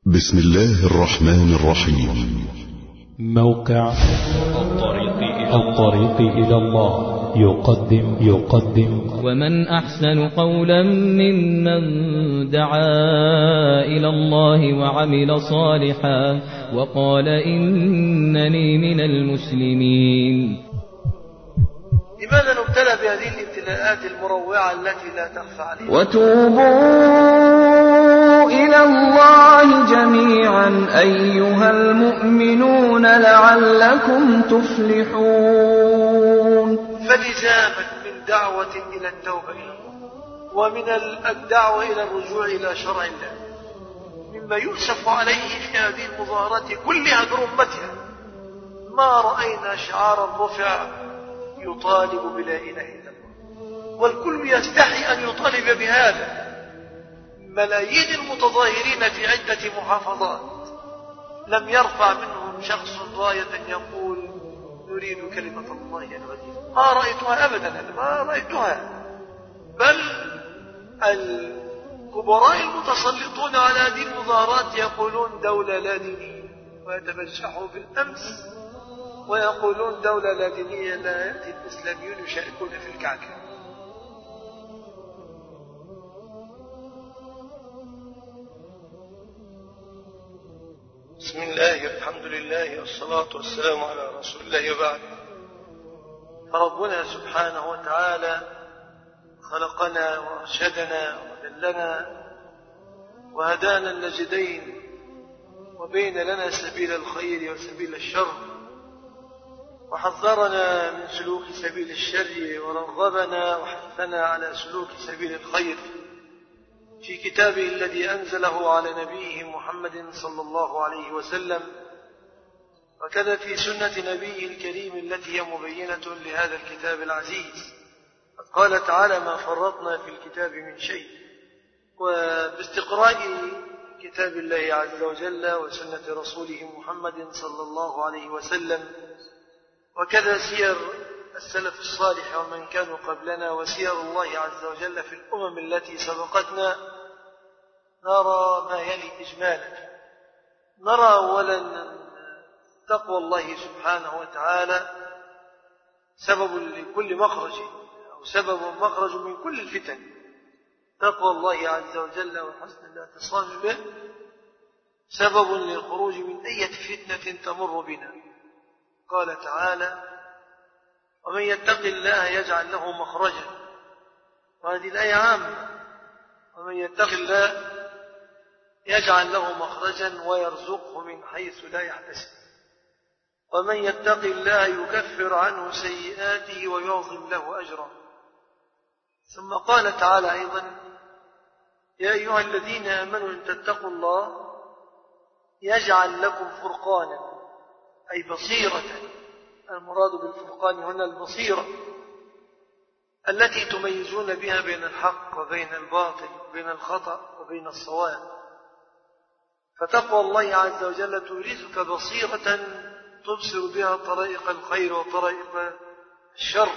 بسم الله الرحمن الرحيم. موقع الطريق إلى الله يقدم ومن أحسن قولا ممن دعا إلى الله وعمل صالحا وقال إنني من المسلمين. لماذا نبتلى بهذه الابتلاءات المروعة التي لا تخفى علينا؟ وتوبوا إلى الله جميعا أيها المؤمنون لعلكم تفلحون. فلزاما من دعوة إلى التوبة ومن الدعوة إلى الرجوع إلى شرع الله مما يؤسف عليه في هذه المظاهرات كلها برمتها ما رأينا شعارا رفع يطالب بلا إله إلا الله، والكل يستحي أن يطالب بهذا. ملايين المتظاهرين في عدة محافظات لم يرفع منهم شخص راية يقول نريد كلمة الله العليا. ما رأيتها أبدا، ما رأيتها. بل الكبراء المتسلطون على هذه المظاهرات يقولون دولة لا دينية، ويتبجحوا بالأمس ويقولون دولة لا دينية لا يأتي الإسلاميون يشاركون في الكعكة. بسم الله، الحمد لله، والصلاة والسلام على رسول الله وبعد. فربنا سبحانه وتعالى خلقنا وأرشدنا ودلنا وهدانا النجدين وبين لنا سبيل الخير وسبيل الشر، وحذرنا من سلوك سبيل الشر ورغبنا وحثنا على سلوك سبيل الخير في كتابه الذي أنزله على نبيه محمد صلى الله عليه وسلم، وكذا في سنة نبيه الكريم التي هي مبينة لهذا الكتاب العزيز. قال تعالى ما فرطنا في الكتاب من شيء. وباستقراء كتاب الله عز وجل وسنة رسوله محمد صلى الله عليه وسلم وكذا سير السلف الصالح ومن كانوا قبلنا وسير الله عز وجل في الأمم التي سبقتنا، نرى ما يلي إجمالا. نرى أولا تقوى الله سبحانه وتعالى سبب لكل مخرج أو سبب مخرج من كل الفتن. تقوى الله عز وجل وحسن الاعتصام به سبب للخروج من أي فتنة تمر بنا. قال تعالى ومن يتق الله يجعل له مخرجا، وهذه الآية عامة. ومن يتق الله يجعل له مخرجا ويرزقه من حيث لا يحتسب، ومن يتق الله يكفر عنه سيئاته ويعظم له أجرا. ثم قال تعالى أيضا يا أيها الذين آمنوا إن تتقوا الله يجعل لكم فرقانا، أي بصيرة. المراد بالفرقان هنا البصيرة التي تميزون بها بين الحق وبين الباطل وبين الخطأ وبين الصواب. فتقوى الله عز وجل تورثك بصيرة تبصر بها طرائق الخير وطرائق الشر.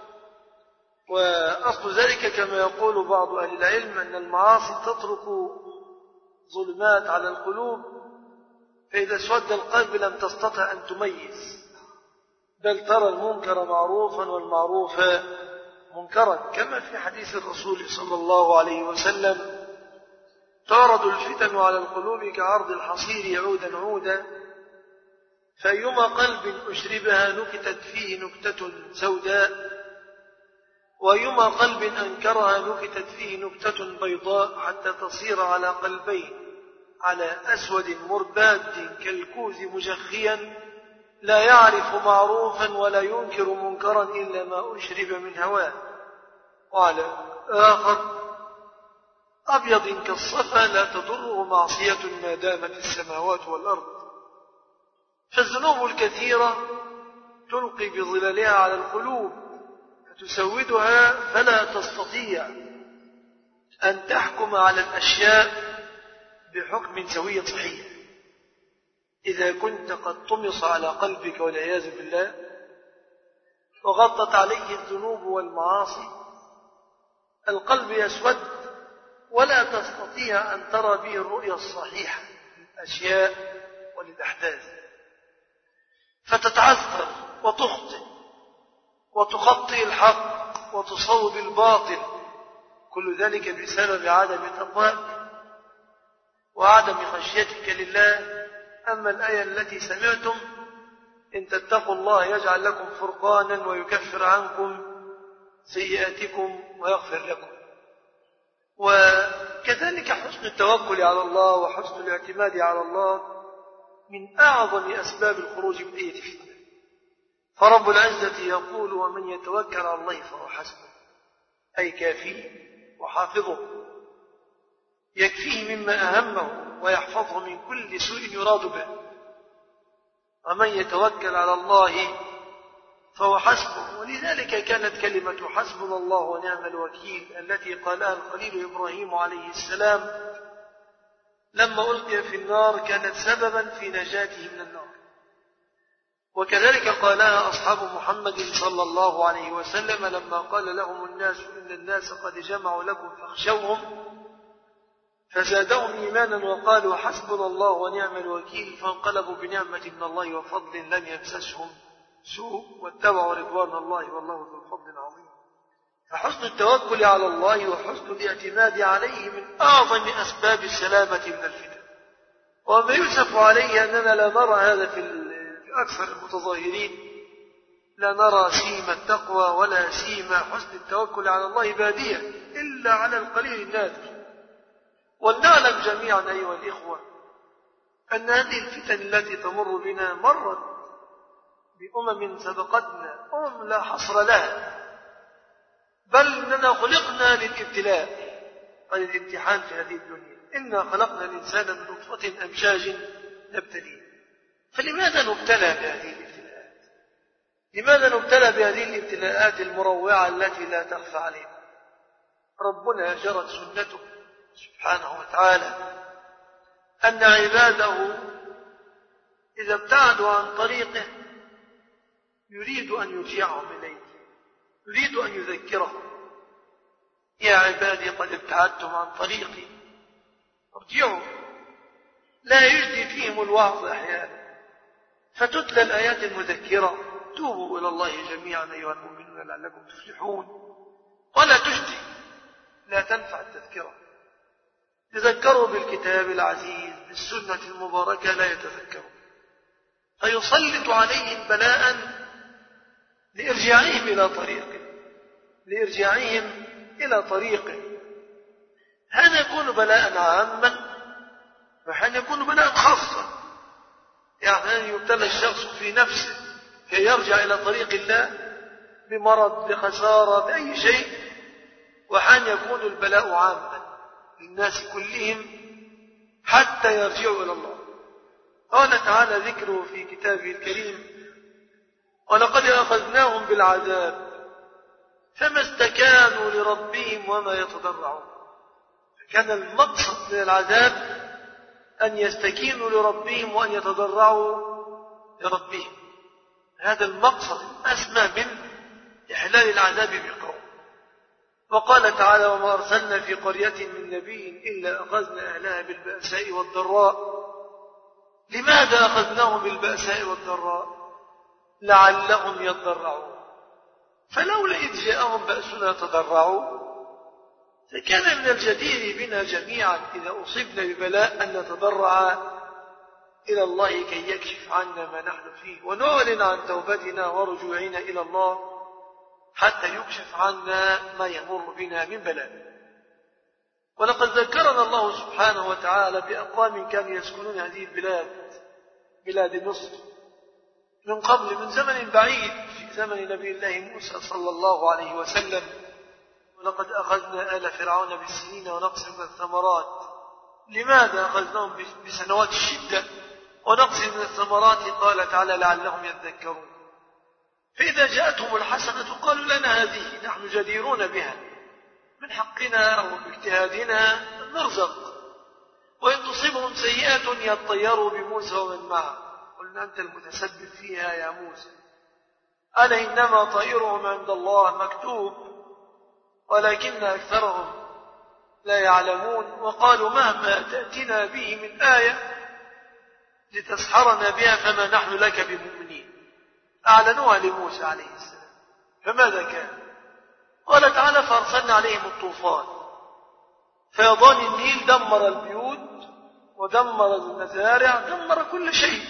وأصل ذلك كما يقول بعض أهل العلم أن المعاصي تترك ظلمات على القلوب، فإذا اسود القلب لم تستطع أن تميز، بل ترى المنكر معروفا والمعروف منكرا، كما في حديث الرسول صلى الله عليه وسلم تعرض الفتن على القلوب كعرض الحصير عودا عودا، فأيما قلب أشربها نكتت فيه نكتة سوداء، وأيما قلب أنكرها نكتت فيه نكتة بيضاء، حتى تصير على قلبين على أسود مرباد كالكوز مجخيا لا يعرف معروفا ولا ينكر منكرا إلا ما أشرب من هواه، وعلى آخر أبيض كالصفا لا تضره معصية ما دامت السماوات والأرض. فالذنوب الكثيرة تلقي بظلالها على القلوب فتسودها، فلا تستطيع أن تحكم على الأشياء بحكم سوي صحيح. إذا كنت قد طمس على قلبك والعياذ بالله وغطت عليه الذنوب والمعاصي، القلب يسود ولا تستطيع أن ترى به الرؤية الصحيحة للأشياء وللأحداث، فتتعثر وتخطئ وتخطئ الحق وتصوب الباطل، كل ذلك بسبب عدم تقواك وعدم خشيتك لله. أما الآية التي سمعتم: إن تتقوا الله يجعل لكم فرقانا ويكفر عنكم سيئاتكم ويغفر لكم. وكذلك حسن التوكل على الله وحسن الاعتماد على الله من أعظم أسباب الخروج من أي فتنة. فرب العزة يقول: ومن يتوكل على الله فهو حسبه، أي كافيه وحافظه، يكفيه مما أهمه ويحفظه من كل سوء يراد به. ومن يتوكل على الله فهو حسبه. ولذلك كانت كلمة حسبنا الله ونعم الوكيل التي قالها الخليل إبراهيم عليه السلام لما ألقي في النار كانت سببا في نجاته من النار. وكذلك قالها أصحاب محمد صلى الله عليه وسلم لما قال لهم الناس: إن الناس قد جمعوا لكم فاخشوهم، فزادهم إيمانا وقالوا حسبنا الله ونعم الوكيل، فانقلبوا بنعمة من الله وفضل لم يمسسهم سوء واتبعوا رضوان الله والله ذو الفضل العظيم. فحسن التوكل على الله وحسن الاعتماد عليه من أعظم أسباب السلامة من الفتن. وما يؤسف عليه أننا لا نرى هذا في أكثر المتظاهرين، لا نرى سيما التقوى ولا سيما حسن التوكل على الله بادية إلا على القليل النادر. ولنعلم جميعا أيها الإخوة أن هذه الفتن التي تمر بنا مرت بأمم سبقتنا، أمم لا حصر لها، بل إننا خلقنا للابتلاء وللامتحان في هذه الدنيا. إنا خلقنا الإنسان من نطفة أمشاج نبتليه. فلماذا نبتلى بهذه الابتلاءات؟ لماذا نبتلى بهذه الابتلاءات المروعة التي لا تخفى علينا؟ ربنا جرت سنته سبحانه وتعالى أن عباده إذا ابتعدوا عن طريقه يريد أن يرجعهم إليه، يريد أن يذكرهم: يا عبادي قد ابتعدتم عن طريقي ارجعوا. لا يجدي فيهم الوعظ أحيانا، فتتلى الآيات المذكرة: توبوا إلى الله جميعا أيها المؤمنون لعلكم تفلحون. ولا تجدي، لا تنفع التذكرة. تذكروا بالكتاب العزيز بالسنة المباركة، لا يتذكروا، فيسلط عليهم بلاء لإرجاعهم إلى طريقه، لإرجاعهم إلى طريقه. هذا يكون بلاء عاما وحين يكون بلاء خاصا، يعني أن يبتلى الشخص في نفسه كي يرجع إلى طريق الله بمرض بخسارة بأي شيء، وحين يكون البلاء عاما للناس كلهم حتى يرجعوا إلى الله. قال تعالى ذكره في كتابه الكريم: ولقد أخذناهم بالعذاب فما استكانوا لربهم وما يتضرعون. فكان المقصد من العذاب أن يستكينوا لربهم وأن يتضرعوا لربهم. هذا المقصد الأسمى من إحلال العذاب بقوم. وقال تعالى: وما أرسلنا في قرية من نبي إلا أخذنا أهلها بالبأساء والضراء. لماذا أخذناهم بالبأساء والضراء؟ لعلهم يضرعون. فلولا إذ جاءهم بأسنا تضرعوا. فكان من الجدير بنا جميعا إذا أصبنا ببلاء أن نتضرع إلى الله كي يكشف عنا ما نحن فيه، ونعلن عن توبتنا ورجوعنا إلى الله حتى يكشف عنا ما يمر بنا من بلاء. ولقد ذكرنا الله سبحانه وتعالى بأقوام كانوا يسكنون هذه البلاد، بلاد مصر، من قبل، من زمن بعيد، في زمن نبي الله موسى صلى الله عليه وسلم: ولقد أخذنا آل فرعون بالسنين ونقص من الثمرات. لماذا أخذناهم بسنوات الشدة ونقص من الثمرات؟ قال تعالى: لعلهم يذكرون. فإذا جاءتهم الحسنة قالوا لنا هذه، نحن جديرون بها، من حقنا وباجتهادنا نرزق. وإن تصيبهم سيئة يطيروا بموسى ومن معه، قلنا أنت المتسبب فيها يا موسى. ألا إنما طائرهم عند الله مكتوب ولكن أكثرهم لا يعلمون. وقالوا: مهما تأتنا به من آية لتسحرنا بها فما نحن لك بمؤمنين. أعلنوها لموسى عليه السلام. فماذا كان؟ قال تعالى: فأرسلنا عليهم الطوفان، فيضان النيل دمر البيوت ودمر المزارع، دمر كل شيء.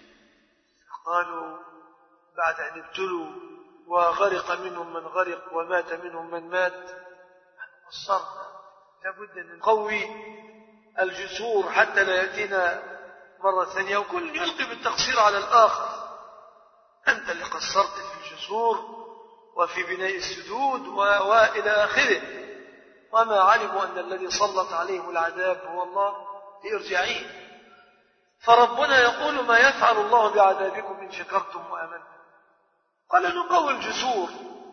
قالوا بعد أن ابتلوا وغرق منهم من غرق ومات منهم من مات، قصرنا، لابد أن نقوي الجسور حتى لا يأتينا مرة ثانية وكل يلقي بالتقصير على الآخر. أنت اللي قصرت في الجسور وفي بناء السدود وإلى آخره، وما علموا أن الذي سلط عليهم العذاب هو الله لإرجاعين. فربنا يقول: ما يفعل الله بعذابكم إن شكرتم وآمنتم. قال: نقوي الجسور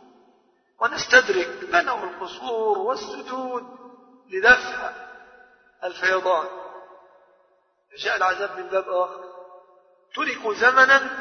ونستدرك. بنوا القصور والسدود لدفع الفيضان. جاء العذاب من باب آخر، تركوا زمنا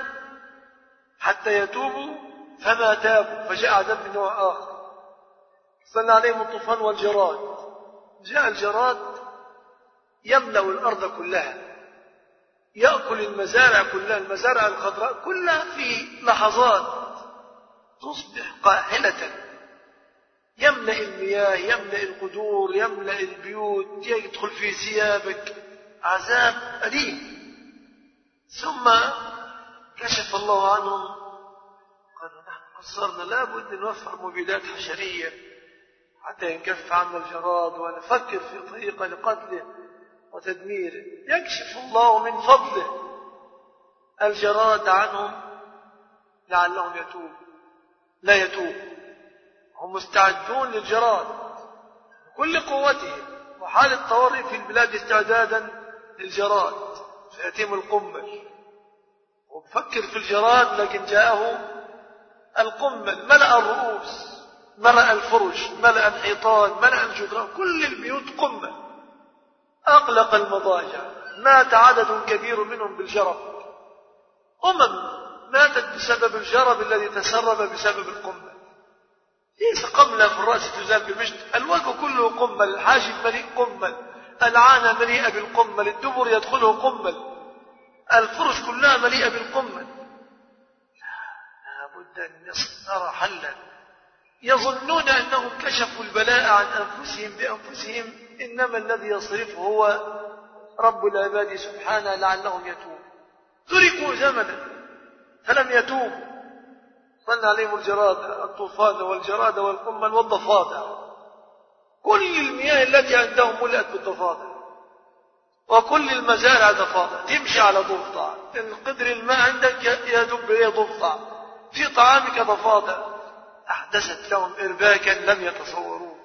حتى يتوبوا فما تابوا، فجاء عذاب من نوع آخر. صلى عليهم الطوفان والجراد. جاء الجراد يملأ الأرض كلها، يأكل المزارع كلها، المزارع الخضراء كلها في لحظات تصبح قاحلة، يملأ المياه، يملأ القدور، يملأ البيوت، يدخل في ثيابك. عذاب أليم. ثم كشف الله عنهم، قالوا: نحن قصرنا، لابد أن نوفر مبيدات حشرية حتى ينكف عنا الجراد ونفكر في طريقة لقتله وتدميره. يكشف الله من فضله الجراد عنهم لعلهم يتوب. لا يتوب، هم مستعدون للجراد بكل قوتهم، وحال الطوارئ في البلاد استعدادا للجراد. سيتم القمل وفكر في الجراد، لكن جاءه القمل، ملأ الرؤوس، ملأ الفرش، ملأ الحيطان، ملأ الجدران، كل البيوت قمل. أغلق المضاجع، مات عدد كبير منهم بالجرب. ماتت بسبب الجرب الذي تسرب بسبب القمل. ليس قملة في الرأس تزال بمشط، الوجه كله قمل، الحاجب مليء قمل، العانة مليئة بالقمل، الدبر يدخله قمل، الفرش كلها مليئة بالقمل. لا بد أن نرى حلا. يظنون أنهم كشفوا البلاء عن أنفسهم بأنفسهم، إنما الذي يصرفه هو رب العباد سبحانه لعلهم يتوبون. تركوا زمنا فلم يتوبوا. صلى عليهم الجراد، الطوفان والجراد والقمل والضفادع. كل المياه التي عندهم ملأت بالضفادع، وكل المزارع ضفادع، تمشي على ضفدع، القدر الماء عندك يدب إليه ضفدع، في طعامك ضفادع. أحدثت لهم إرباكا لم يتصوروه.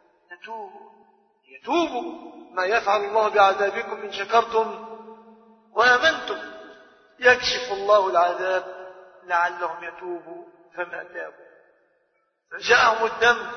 يتوبوا. ما يفعل الله بعذابكم إن شكرتم وآمنتم. يكشف الله العذاب لعلهم يتوبوا فما تابوا. فجاءهم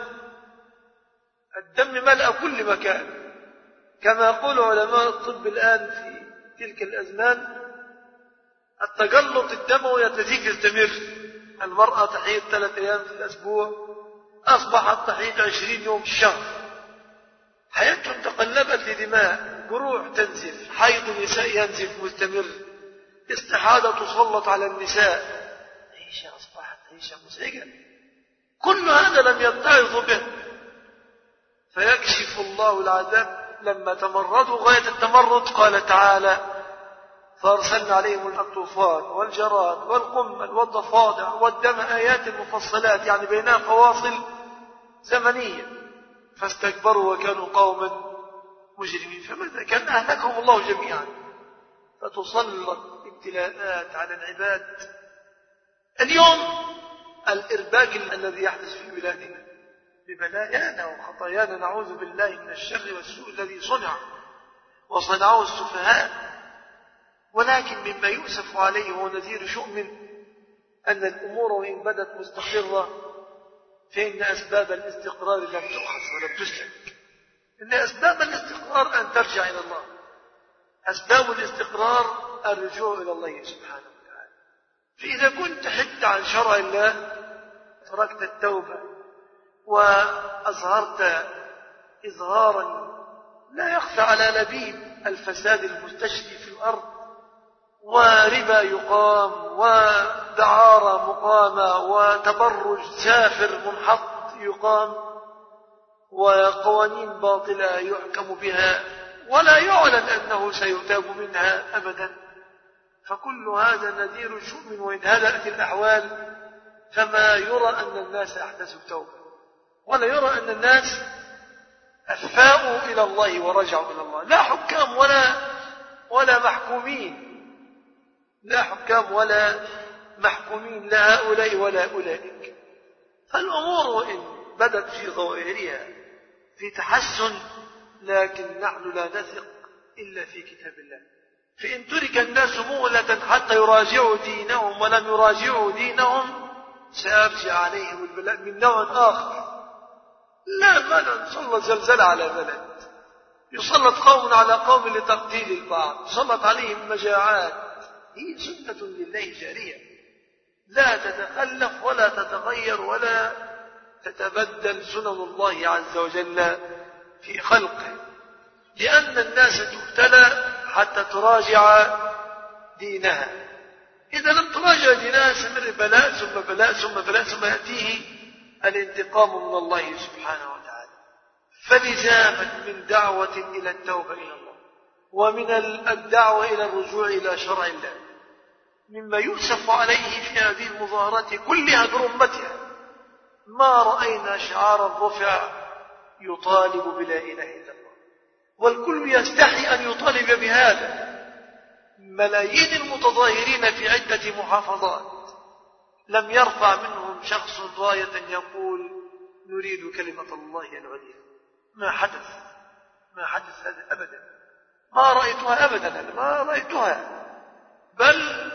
الدم ملأ كل مكان، كما يقول علماء الطب الآن في تلك الأزمان التجلط الدموي يستمر. المرأة تحيض 3 أيام في الأسبوع، أصبحت تحيض 20 يوم في الشهر. حياتهم تقلبت لدماء، جروح تنزف، حيض النساء ينزف مستمر، استحاضة تسلط على النساء. عيشة أصبحت عيشة مزعجة. كل هذا لم يتعظوا به، فيكشف الله العذاب. لما تمردوا غاية التمرد قال تعالى: فأرسلنا عليهم الطوفان والجراد والقمل والضفادع والدم آيات مفصلات، يعني بينها فواصل زمنية، فاستكبروا وكانوا قوما مجرمين. فماذا كان؟ أهلكهم الله جميعا. فتسلط ابتلاءات على العباد. اليوم الإرباك الذي يحدث في بلادنا ببلايانا وخطايانا، نعوذ بالله من الشر والسوء الذي وصنعه السفهاء. ولكن مما يؤسف عليه ونذير شؤم أن الأمور وإن بدت مستقرة فإن أسباب الاستقرار لم تؤخذ ولم تسلك. إن أسباب الاستقرار أن ترجع إلى الله. أسباب الاستقرار الرجوع إلى الله سبحانه وتعالى. فإذا كنت حدت عن شرع الله، تركت التوبة وأظهرت إظهارا لا يخفى على لبيب الفساد المستشري في الأرض، وربا يقام ودعارة مقامة وتبرج سافر منحط يقام وقوانين باطلة يحكم بها ولا يعلن أنه سيتاب منها أبدا. فكل هذا نذير شؤم وإن هدأت الأحوال فما يرى أن الناس أحدثوا التوبة ولا يرى أن الناس أفاءوا إلى الله ورجعوا إلى الله. لا حكام ولا محكومين، لا حكام ولا محكومين، لا هؤلاء ولا أولئك. فالأمور وإن بدت في ظواهرها في تحسن لكن نحن لا نثق إلا في كتاب الله. فإن ترك الناس مهلة حتى يراجعوا دينهم ولم يراجعوا دينهم سيرجع عليهم البلاء من نوع آخر. لا بلد صلى زلزال على بلد، يسلط قوم على قوم لتقتيل البعض، يسلط عليهم مجاعات. هي سنة لله جارية لا تتخلف ولا تتغير ولا تتبدل سنن الله عز وجل في خلقه، لأن الناس تبتلى حتى تراجع دينها. إذا لم تراجع دينها سمر بلاء ثم بلاء ثم بلاء ثم يأتيه الانتقام من الله سبحانه وتعالى. فلزاما من دعوة إلى التوبة إلى الله ومن الدعوة إلى الرجوع إلى شرع الله مما يؤسف عليه في هذه المظاهرات كلها برمتها ما رأينا شعارا رفع يطالب بلا إله إلا الله، والكل يستحي أن يطالب بهذا. ملايين المتظاهرين في عدة محافظات لم يرفع منهم شخص راية يقول نريد كلمة الله العليا. ما حدث هذا أبدا، ما رأيتها أبدا، ما رأيتها. بل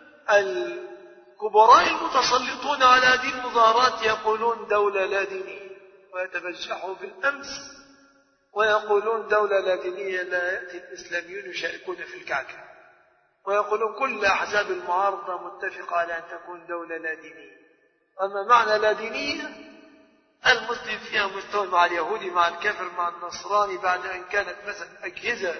الكبراء المتسلطون على هذه المظاهرات يقولون دولة لا دينية، ويتبجحوا بالأمس ويقولون دولة لا دينية لا يأتي الإسلاميون يشاركون في الكعكة، ويقولون كل أحزاب المعارضة متفقة على أن تكون دولة لا دينية. أما معنى لا دينية المسلم فيها مستوى مع اليهودي مع الكافر مع النصراني بعد أن كانت مثلا أجهزة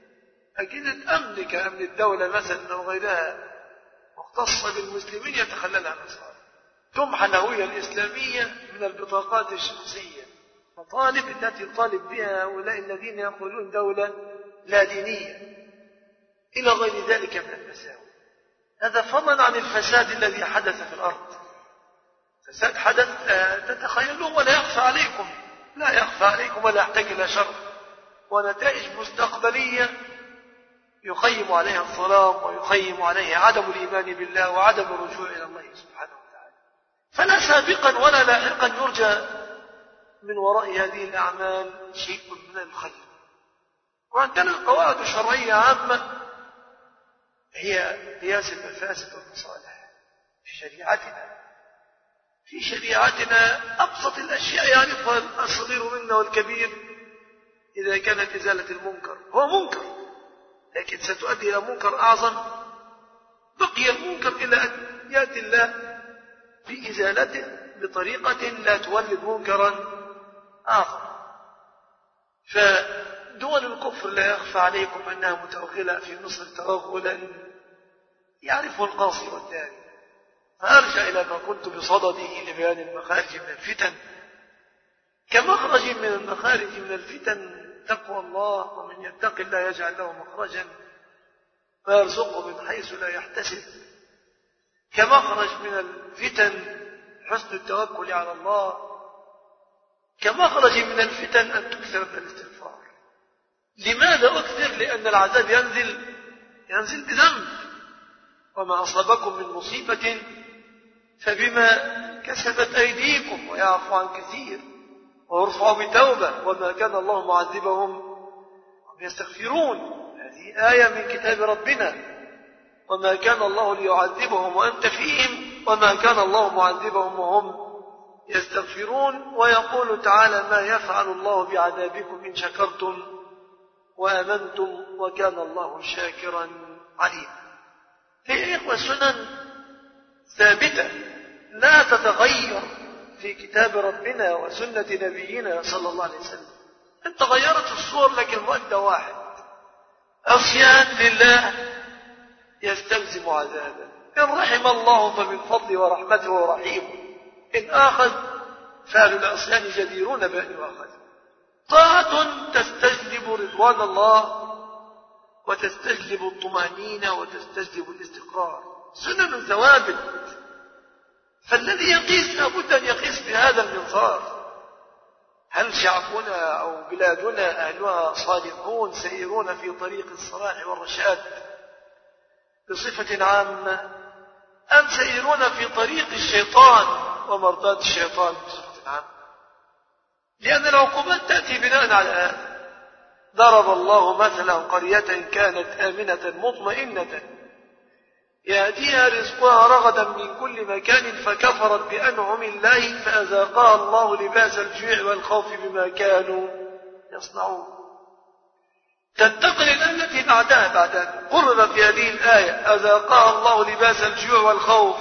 أمن كأمن الدولة مثلا أو غيرها مختصة بالمسلمين يتخللها النصارى. تمحى الهوية الإسلامية من البطاقات الشخصية، مطالب التي يطالب بها هؤلاء الذين يقولون دولة لا دينية إلى غير ذلك من المساوئ. هذا فضلا عن الفساد الذي حدث في الأرض. فساد حدث تتخيلوه ولا يخفى عليكم، لا يخفى عليكم ولا يحتاج إلى شر، ونتائج مستقبلية يخيم عليها الظلام ويخيم عليها عدم الإيمان بالله وعدم الرجوع إلى الله سبحانه وتعالى. فلا سابقا ولا لاحقا يرجى من وراء هذه الأعمال شيء من الخير. وعندنا القواعد الشرعية عامة هي قياس المفاسد والمصالح في شريعتنا أبسط الأشياء يعرفها الصغير منا والكبير. إذا كانت إزالة المنكر هو منكر لكن ستؤدي إلى منكر أعظم، بقي المنكر إلى أن يأتي الله بإزالته بطريقة لا تولد منكرا آخر. فدول الكفر لا يخفى عليكم أنها متوغلة في مصر توغلا يعرفه القاصي والداني. فأرجع إلى ما كنت بصدده لبيان المخارج من الفتن. كمخرج من المخارج من الفتن تقوى الله، ومن يتق الله يجعل له مخرجا ويرزقه من حيث لا يحتسب. كمخرج من الفتن حسن التوكل على الله. كمخرج من الفتن أن تكثر من الاستغفار. لماذا أكثر؟ لأن العذاب ينزل بذنب، وما أصابكم من مصيبة فبما كسبت أيديكم ويعفو عن كثير ويرفع بتوبة وما كان الله معذبهم وهم يستغفرون. هذه آية من كتاب ربنا. وما كان الله ليعذبهم وأنت فيهم وما كان الله معذبهم وهم يستغفرون. ويقول تعالى ما يفعل الله بعذابكم إن شكرتم وآمنتم وكان الله شاكرا عليما. هي إخوة سنن ثابتة لا تتغير في كتاب ربنا وسنة نبينا صلى الله عليه وسلم. إن تغيرت الصور لكن المؤدى واحد: عصيان لله يستلزم عذابا. إن رحم الله فمن فضله ورحمته رحيم، إن آخذ فأهل العصيان جديرون بأن يؤاخذوا. طاعة تستجلب رضوان الله وتستجلب الطمأنينة وتستجلب الاستقرار، سنن ثوابت. فالذي يقيس لابد أن يقيس بهذا المنظار. هل شعبنا أو بلادنا أهلها صالحون سيرون في طريق الصلاح والرشاد بصفة عامة، أم سيرون في طريق الشيطان ومرضات الشيطان بصفة عامة؟ لأن العقوبات تأتي بناء على هذا. ضرب الله مثلا قرية كانت آمنة مطمئنة يأتيها رزقها رغدا من كل مكان فكفرت بأنعم الله فأذاقها الله لباس الجوع والخوف بما كانوا يصنعون. تنتقل التي بعدها قرر في هذه الآية أذاقها الله لباس الجوع والخوف.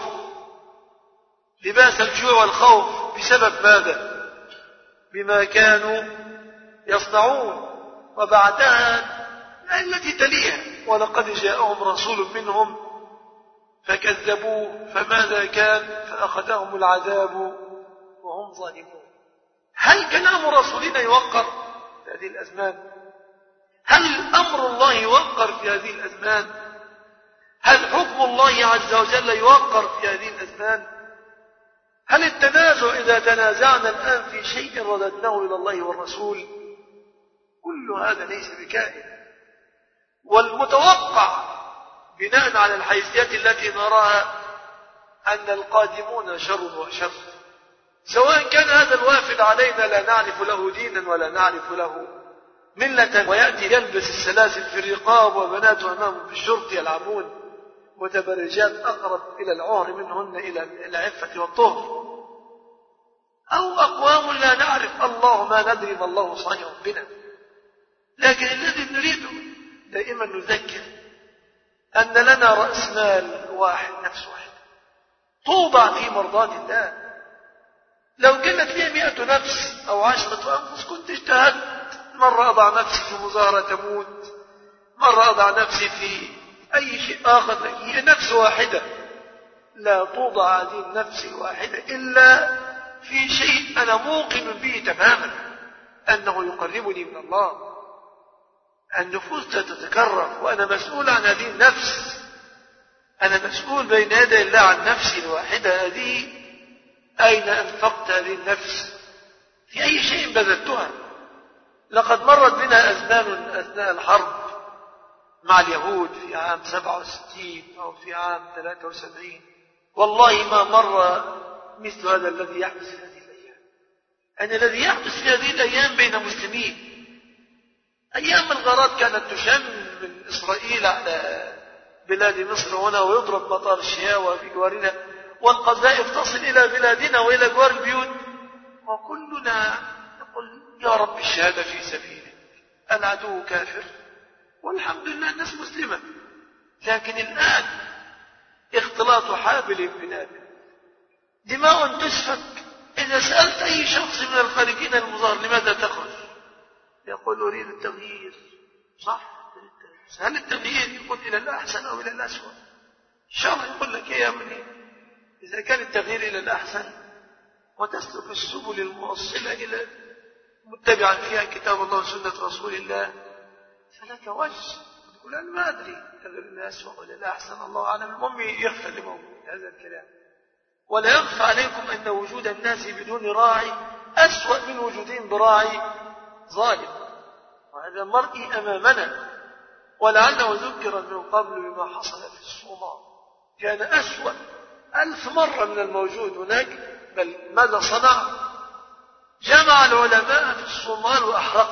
لباس الجوع والخوف بسبب ماذا؟ بما كانوا يصنعون. وبعدها التي تليها ولقد جاءهم رسول منهم فكذبوه فماذا كان فأخذهم العذاب وهم ظالمون. هل كلام رسولنا يوقر في هذه الأزمان؟ هل أمر الله يوقر في هذه الأزمان؟ هل حكم الله عز وجل يوقر في هذه الأزمان؟ هل التنازع إذا تنازعنا الآن في شيء رددناه إلى الله والرسول؟ كل هذا ليس بكائن. والمتوقع بناء على الحيثيات التي نراها أن القادمون شر وشر، سواء كان هذا الوافد علينا لا نعرف له دينا ولا نعرف له ملة، ويأتي يلبس السلاسل في الرقاب وبناته أمامه في الشرط يلعبون متبرجات أقرب إلى العهر منهن إلى العفة والطهر، أو أقوام لا نعرف الله ما ندري ما الله صانع بنا. لكن الذي نريده دائما نذكر أن لنا رأس مال واحد، نفس واحد توضع في مرضات الله. لو كانت لي 100 نفس أو 10 أنفس كنت اجتهدت، مرة أضع نفسي في مظاهرة تموت، مرة أضع نفسي في أي شيء آخر. هي نفس واحدة، لا توضع هذه النفس الواحدة إلا في شيء أنا موقن به تماما أنه يقربني من الله. النفوس تتكرر وأنا مسؤول عن هذه النفس، أنا مسؤول بين يدي الله عن نفسي الواحدة هذه. أين أنفقت هذه النفس؟ في أي شيء بذلتها؟ لقد مرت بنا أزمان أثناء الحرب مع اليهود في عام 67 أو في عام 73، والله ما مر مثل هذا الذي يحدث في هذه الأيام. أن الذي يحدث في هذه الأيام بين مسلمين، أيام الغارات كانت تشن من إسرائيل على بلاد مصر هنا ويضرب مطار الشياوة في جوارنا، والقذائف تصل إلى بلادنا وإلى جوار البيوت، وكلنا نقول يا رب الشهادة في سبيلك. العدو كافر والحمد لله الناس مسلمة. لكن الآن اختلاط حابل بنابل، دماء تسفك. إذا سألت أي شخص من الخارجين المظاهر لماذا تخرج؟ يقول أريد التغيير. صح، هل التغيير يكون إلى الأحسن أو إلى الأسوأ؟ إن شاء الله يقول لك يا ابني إذا كان التغيير إلى الأحسن وتسلك السبل الموصلة إلى متبعا فيها كتاب الله وسنة رسول الله فلك وجه. تقول أنا ما أدري هذا الأسوأ ولا الأحسن، الله أعلم. المهم يغفى لموجود هذا الكلام. ولا يخفى عليكم أن وجود الناس بدون راعي أسوأ من وجودهم براعي ظالم، وهذا مرئي أمامنا. ولعله ذكر من قبل بما حصل في الصومال، كان أسوأ 1000 مرة من الموجود هناك. بل ماذا صنع؟ جمع العلماء في الصومال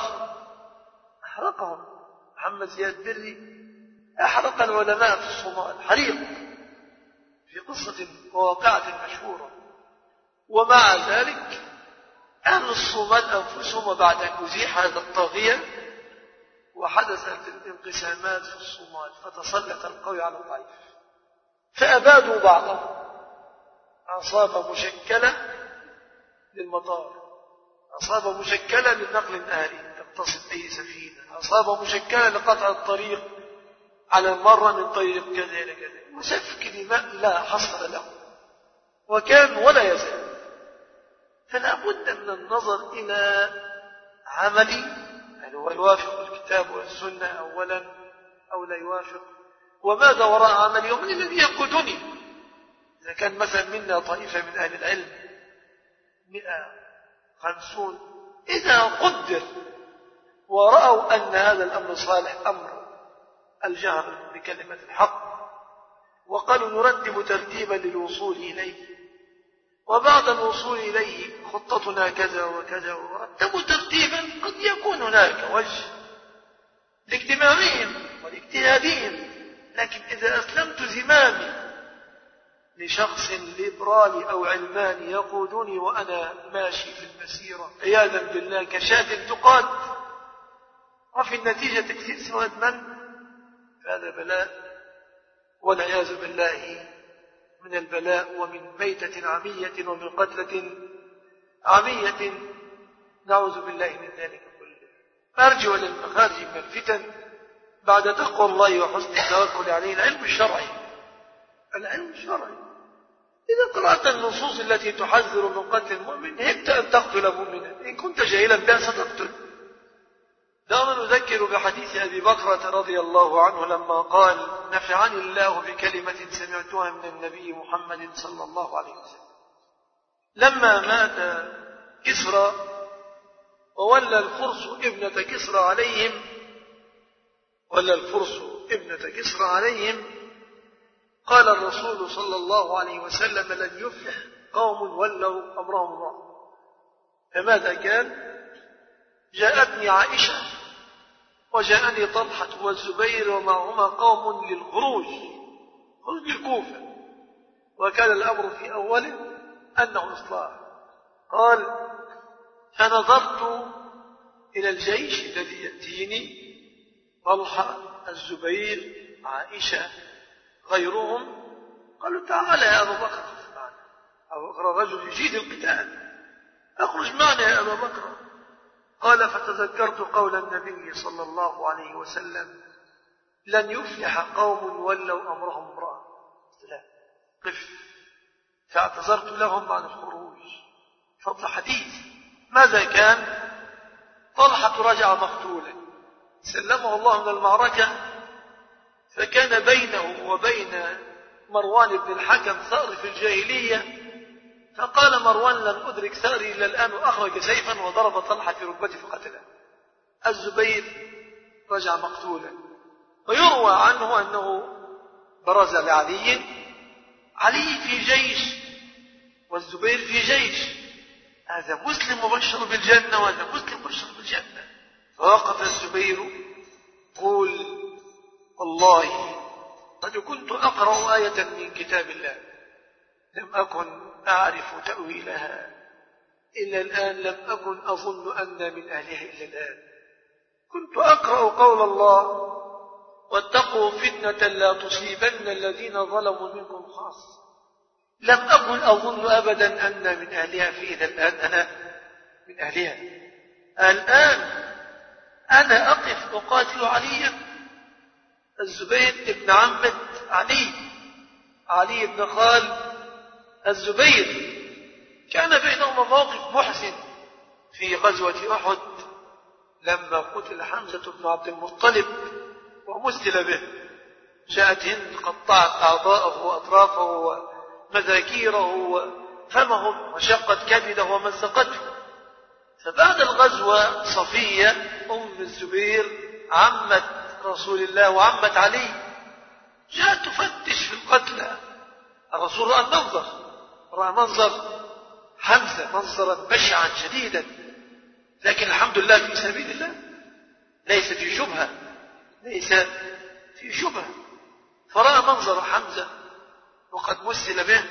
وأحرقهم. محمد زياد بري أحرق العلماء في الصومال حريق في قصة وواقعة مشهورة. ومع ذلك أهل الصومال أنفسهم وبعد أن أزيح هذا الطاغية وحدثت الانقسامات في الصومال فتسلط القوي على الضعيف فأبادوا بعضهم. عصابة مشكلة للمطار، عصابة مشكلة للنقل النهري تقتصد أي سفينة، عصابة مشكلة لقطع الطريق، على مرة من طريق كذا إلى كذا. وسفك دماء لا حصر له وكان ولا يزال. فلا بد من النظر إلى عملي، يعني هو يوافق الكتاب والسنة أولا أو لا يوافق، وماذا وراء عملي ومن الذي يقودني. إذا كان مثلا منا طائفة من أهل العلم 150، إذا قدر ورأوا أن هذا الأمر صالح، أمر الجهر بكلمة الحق، وقالوا نرتب ترتيبا للوصول إليه، وبعد الوصول إليه خطتنا كذا وكذا، ورتبوا ترتيبا قد يكون هناك وجه لاجتماعهم والاجتهادهم. لكن إذا أسلمت زمامي لشخص ليبرالي أو علماني يقودني وأنا ماشي في المسيرة عياذا بالله كشاة تقاد، وفي النتيجة تكسير سواد من، فهذا بلاء والعياذ بالله من البلاء، ومن ميتة عمية ومن قتلة عمية، نعوذ بالله من ذلك كله. أرجو للمخارج من الفتن بعد تقوى الله وحسن التوكل عليه العلم الشرعي. العلم الشرعي، إذا قرأت النصوص التي تحذر من قتل المؤمن هبت أن تقتل مؤمنا، إن كنت جاهلا بها ستقتل. دعنا نذكر بحديث أبي بكرة رضي الله عنه لما قال نفعني الله بكلمة سمعتها من النبي محمد صلى الله عليه وسلم. لما مات كسرى وولى الفرس ابنة كسرى عليهم، قال الرسول صلى الله عليه وسلم لن يفلح قوم ولوا أمرهم الله. فماذا كان؟ جاءتني عائشة وجاءني طلحة والزبير ومعهما قوم للخروج للكوفة، وكان الأمر في أوله أنه إصلاح. قال فنظرت إلى الجيش الذي يأتيني، طلحة الزبير عائشة غيرهم، قالوا تعال يا أبا بكر معنا. أبو بكر رجل يجيد القتال، أخرج معنا يا أبا بكر. قال فتذكرت قول النبي صلى الله عليه وسلم لن يفلح قوم ولوا أمرهم امرأة. لا قف. فاعتذرت لهم عن الخروج. فضل حديث. ماذا كان؟ طلحة رجع مقتولا سلمه الله من المعركة، فكان بينه وبين مروان بن الحكم ثأر في الجاهلية، فقال مروان لن أدرك ثأري إلا الآن، وأخرج سيفا وضرب طلحة في ركبته فقتله. الزبير رجع مقتولا، ويروى عنه أنه برز لعلي، علي في جيش والزبير في جيش، هذا مسلم مبشر بالجنة وهذا مسلم مبشر بالجنة. فوقف الزبير قول والله قد كنت أقرأ آية من كتاب الله لم أكن أعرف تأويلها إلا الآن، لم أكن أظن أن من أهلها إلا الآن. كنت أقرأ قول الله واتقوا فتنة لا تصيبن الذين ظلموا منكم خاصة، لم أكن أظن أبدا أن من أهلها، فإذا الآن أنا من أهلها. الآن أنا أقف أقاتل عليا. الزبير ابن عمة علي بن خال الزبير، كان بينهما موقف محزن في غزوة أحد لما قتل حمزة بن عبد المطلب ومثل به. جاءت هند قطعت أعضاءه وأطرافه ومذاكيره وفمه وشقت كبده ومزقته. فبعد الغزوة صفية أم الزبير عمة رسول الله وعمة علي جاءت تفتش في القتلى. الرسول رأى منظر حمزة منظرا بشعا شديدا، لكن الحمد لله في سبيل الله، ليس في شبهة. فرأى منظر حمزة وقد مثل به،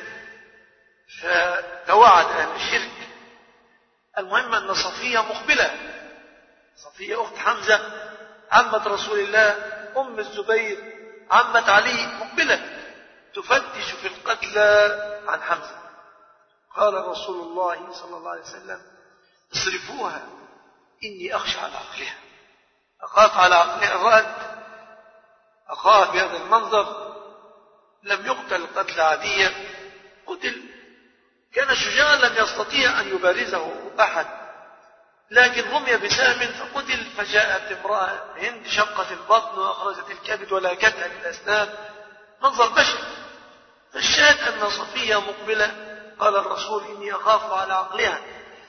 فتوعد أهل الشرك. المهم أن صفية مقبلة، صفية أخت حمزة عمة رسول الله أم الزبير عمة علي، مقبلة تفتش في القتلى عن حمزة. قال رسول الله صلى الله عليه وسلم اصرفوها إني أخشى على عقلها، أخاف على عقلها. الرأت أخاه بهذا المنظر لم يقتل قتل عادية، قتل. كان شجاعا لم يستطيع أن يبارزه أحد، لكن رمي بسهم فقتل. فجاءت امرأة هند شقت البطن وأخرجت الكبد ولاكتها بالأسنان، منظر بشع. فالشاهد أن صفية مقبلة، قال الرسول إني أخاف على عقلها.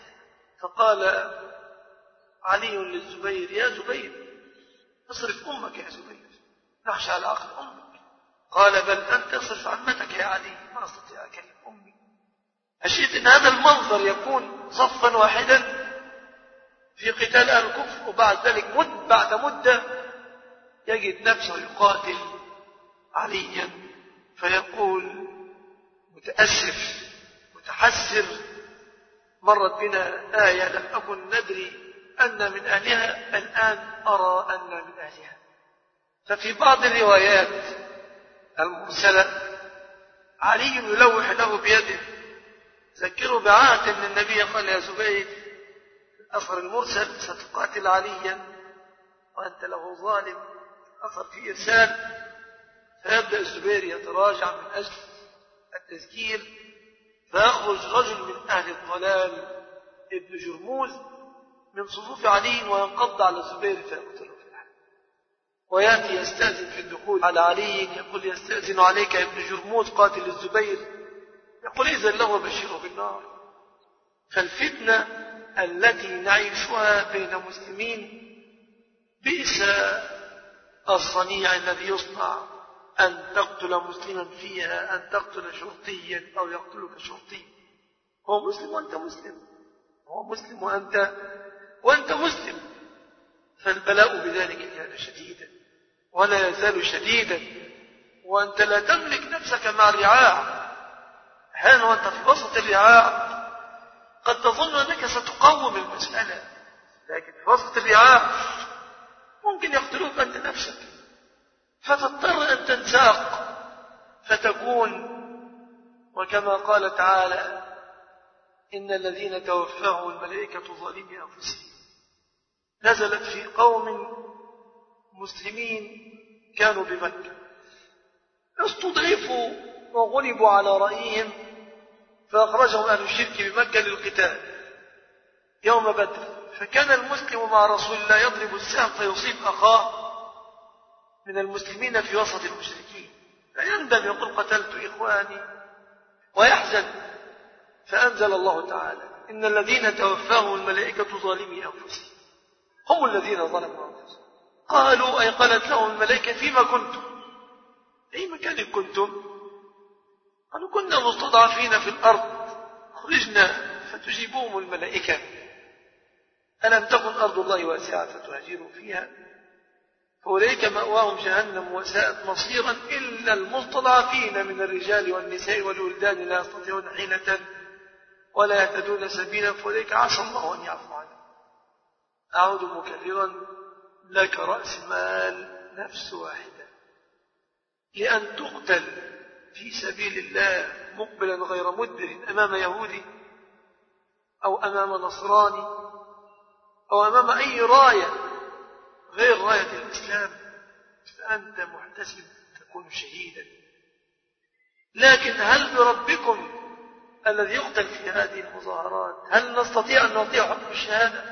فقال علي للزبير يا زبير اصرف أمك يا زبير، نخشى على عقل أمك. قال بل أنت اصرف عمتك يا علي، ما أستطيع أكلم أمي. أشيت أن هذا المنظر يكون صفا واحدا في قتال أهل الكفر، وبعد ذلك بعد مدة يجد نفسه يقاتل عليا، فيقول متأسف متحسر مرت بنا آية لم أكن ندري أن من أهلها، الآن أرى أن من أهلها. ففي بعض الروايات المرسلة علي يلوح له بيده، ذكروا بعهد من النبي قال يا زبير الأثر المرسل ستقاتل عليا وأنت له ظالم، أثر في إرسال. فيبدأ الزبير يتراجع من أجل التذكير، فيخرج رجل من أهل الضلال ابن جرموز من صفوف علي وينقض على الزبير فيقتله في الحال، ويأتي يستأذن في الدخول على علي، يقول يستأذن عليك يا ابن جرموز قاتل الزبير، يقول إذن له بشيره بالنار. فالفتنة التي نعيشها بين مسلمين بئس الصنيع الذي يصنع، أن تقتل مسلما فيها، أن تقتل شرطيا أو يقتلك شرطي. هو مسلم وأنت مسلم، هو مسلم وأنت مسلم. فالبلاء بذلك كان شديدا ولا يزال شديدا، وأنت لا تملك نفسك مع الرعاع. أحيانا وأنت في وسط الرعاع قد تظن أنك ستقاوم المسألة، لكن في وسط الرعاع ممكن يقتلوك أنت نفسك، فتضطر أن تنساق فتكون. وكما قال تعالى إن الذين توفاهم الملائكة ظالمي أنفسهم، نزلت في قوم مسلمين كانوا بمكة استضعفوا وغلبوا على رأيهم، فأخرجهم أهل الشرك بمكة للقتال يوم بدر. فكان المسلم مع رسول الله يضرب السهم فيصيب أخاه من المسلمين في وسط المشركين، فيندم يقول قتلت إخواني ويحزن. فأنزل الله تعالى إن الذين توفاهم الملائكة ظالمي أنفسهم هم الذين ظلموا أنفسهم. قالوا أي قالت لهم الملائكة فيما كنتم، أي مكان كنتم؟ قالوا كنا مستضعفين في الأرض خرجنا. فتجيبهم الملائكة ألم تكن أرض الله واسعة فتهاجروا فيها فأولئك مأواهم جهنم وساءت مصيرا إلا المستضعفين من الرجال والنساء والولدان لا يستطيعون حيلة ولا يهتدون سبيلا فأولئك عسى الله أن يعفو عنهم. أعود مكررا لك رأس مال نفس واحدة لأن تقتل في سبيل الله مقبلا غير مدبر أمام يهودي أو أمام نصراني أو أمام أي راية غير راية الإسلام، فأنت محتسب تكون شهيدا. لكن هل بربكم الذي يقتل في هذه المظاهرات هل نستطيع أن نعطيه حكم الشهادة؟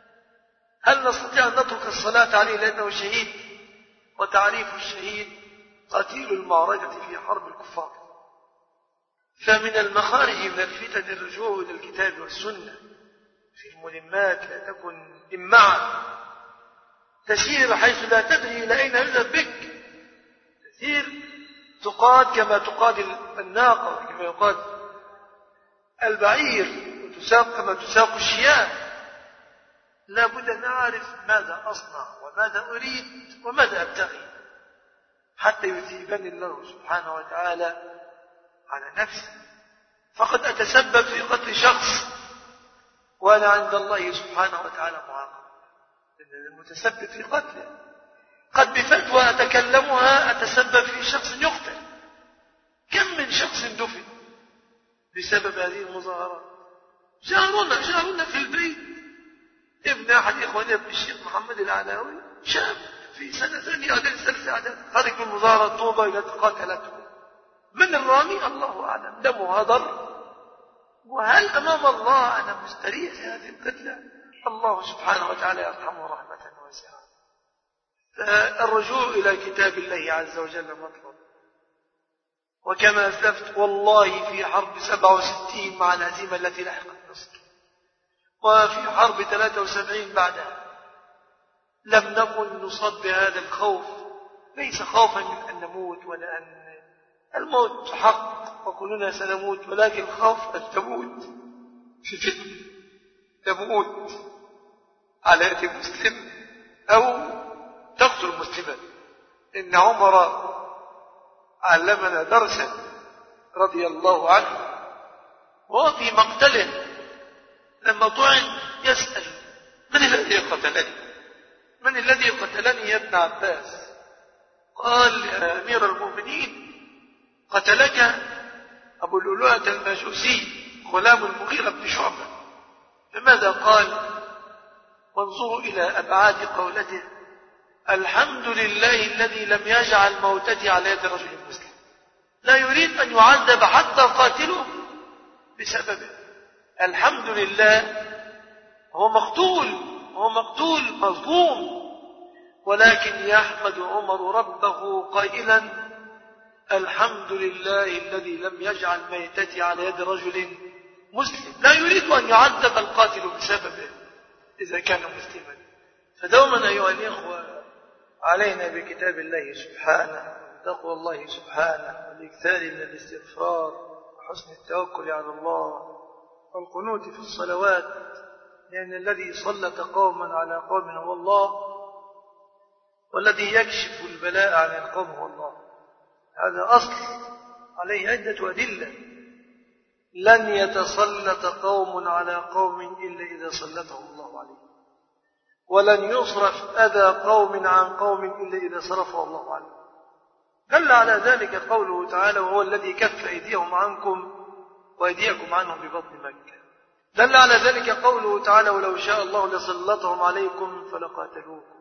هل نستطيع أن نترك الصلاة عليه لأنه شهيد؟ وتعريف الشهيد قتيل المعركة في حرب الكفار. فمن المخارج من الفتن الرجوع إلى الكتاب والسنة في الملمات، لا تكن إمعا تسير حيث لا تدري إلى أين يذهب بك، تسير تقاد كما تقاد الناقة كما يقاد البعير وتساق كما تساق الشياه. لا بد أن أعرف ماذا أصنع وماذا أريد وماذا أبتغي حتى يثيبني الله سبحانه وتعالى على نفسي. فقد أتسبب في قتل شخص وأنا عند الله سبحانه وتعالى معاقب، لأن المتسبب في قتله. قد بفتوى أتكلمها أتسبب في شخص يقتل. كم من شخص دفن بسبب هذه المظاهرات. جارنا في البيت ابن أحد إخواني ابن الشيخ محمد العلاوي شاب في سنة ثانية إعداد ثالث إعداد خرج من مظاهرة طوبة إلى قاتلته. من الرامي؟ الله أعلم، دمه هدر. وهل أمام الله أنا مستريح لهذه القتلة؟ الله سبحانه وتعالى يرحمه رحمة واسعة. فالرجوع إلى كتاب الله عز وجل مطلب. وكما أسلفت والله في حرب 67 مع الهزيمة التي لحقت مصر، وفي حرب 73 بعدها، لم نكن نصاب بهذا الخوف، ليس خوفا من أن نموت ولا أن الموت حق وكلنا سنموت، ولكن خوف أن تموت في فتنة، تموت على يد مسلم أو تقتل مسلما. إن عمر علمنا درسا رضي الله عنه، وهو في مقتله لما طعن يسأل: من الذي قتلني؟ من الذي قتلني يا ابن عباس؟ قال: يا أمير المؤمنين، قتلك أبو اللؤلؤة الماجوسي غلام المغيرة بن شعبة. لماذا؟ قال: وانظروا إلى أبعاد قولته: الحمد لله الذي لم يجعل موتتي على يد رجل مسلم. لا يريد أن يعذب حتى قاتله بسببه. الحمد لله، هو مقتول مظلوم، ولكن يحمد عمر ربه قائلا: الحمد لله الذي لم يجعل ميتتي على يد رجل مسلم. لا يريد أن يعذب القاتل بسببه إذا كان مسلما. فدوما أيها الإخوة علينا بكتاب الله سبحانه وتقوى الله سبحانه والإكثار من الاستغفار وحسن التوكل على الله والقنوت في الصلوات، لأن الذي سلط قوما على قوم هو الله، والذي يكشف البلاء عن القوم هو الله. هذا أصل عليه عدة أدلة. لن يتسلط قوم على قوم إلا إذا سلطهم الله عليه، ولن يصرف أذى قوم عن قوم إلا إذا صرفه الله عليه. دل على ذلك قوله تعالى: وهو الذي كف أيديهم عنكم وأيديكم عنهم ببطن مكة. دل على ذلك قوله تعالى: ولو شاء الله لسلطهم عليكم فلقاتلوكم.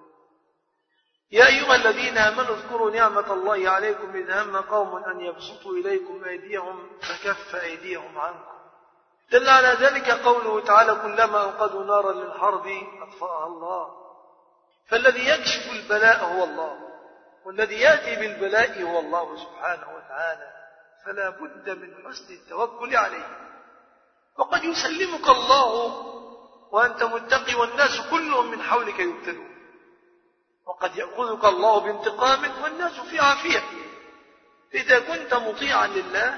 يا أيها الذين آمنوا اذكروا نعمة الله عليكم إذ هم قوم أن يبسطوا إليكم أيديهم فكف أيديهم عنكم. دل على ذلك قوله تعالى: كلما أوقدوا نارا للحرب أطفأها الله. فالذي يكشف البلاء هو الله، والذي يأتي بالبلاء هو الله سبحانه وتعالى. فلا بد من حسن التوكل عليه. وقد يسلمك الله وأنت متقي والناس كلهم من حولك يبتلون، وقد يأخذك الله بانتقام والناس في عافية. إذا كنت مطيعا لله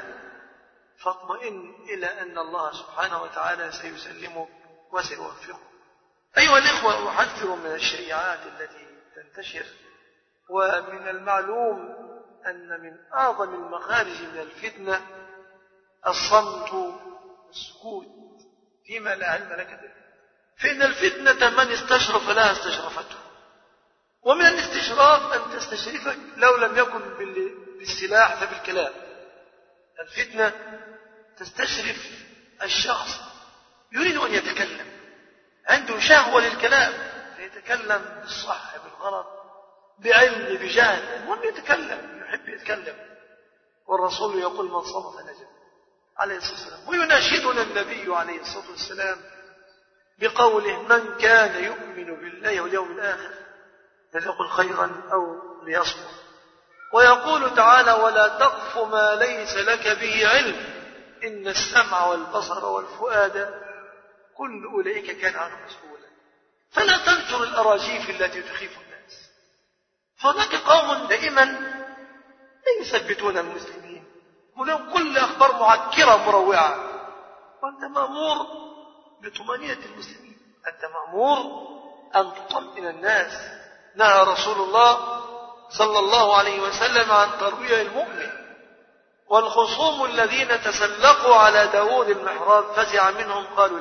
فاطمئن إلى أن الله سبحانه وتعالى سيسلمك وسيوفقك. أيها الإخوة، أحذر من الشائعات التي تنتشر. ومن المعلوم أن من أعظم المخارج من الفتنة الصمت والسكوت فيما لا علم لك به. فإن الفتنة من استشرف لها استشرفته. ومن الاستشراف أن تستشرفك لو لم يكن بالسلاح فبالكلام. الفتنة تستشرف الشخص يريد أن يتكلم، عنده شهوة للكلام، فيتكلم بالصح بالغلط بعلم بجهل، المهم يتكلم، يحب يتكلم. والرسول يقول: من صمت نجا عليه الصلاة والسلام. ويناشدنا النبي عليه الصلاة والسلام بقوله: من كان يؤمن بالله واليوم الآخر فليقل خيرا أو ليصمت. ويقول تعالى: ولا تقف ما ليس لك به علم إن السمع والبصر والفؤاد كل أولئك كان عنه مسؤولا. فلا تنشر الأراجيف التي تخيف الناس. فهناك قوم دائما لا يثبتون المسلمين، ولهم كل أخبار معكرة مروعة، وأنت مأمور بطمأنينة المسلمين، أنت مأمور أن تطمئن الناس. نهى رسول الله صلى الله عليه وسلم عن ترويع المؤمن. والخصوم الذين تسلقوا على داود المحراب فزع منهم قالوا: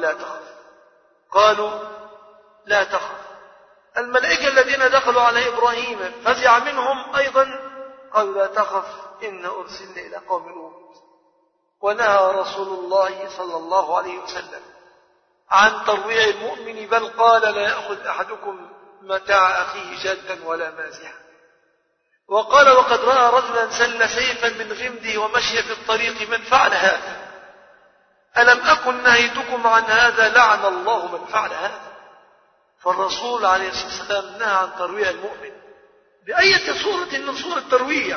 لا تخف. الملائكة الذين دخلوا على إبراهيم فزع منهم أيضا قالوا: لا تخف إن أرسلنا إلى قوم لوط. ونهى رسول الله صلى الله عليه وسلم عن ترويع المؤمن، بل قال: لا يأخذ أحدكم متاع أخيه جادا ولا مازحا. وقال وقد رأى رجلا سل سيفا من غمده ومشي في الطريق من فعل هذا، ألم أكن نهيتكم عن هذا؟ لعن الله من فعل هذا. فالرسول عليه الصلاة والسلام نهى عن ترويع المؤمن بأية صورة من صور الترويع،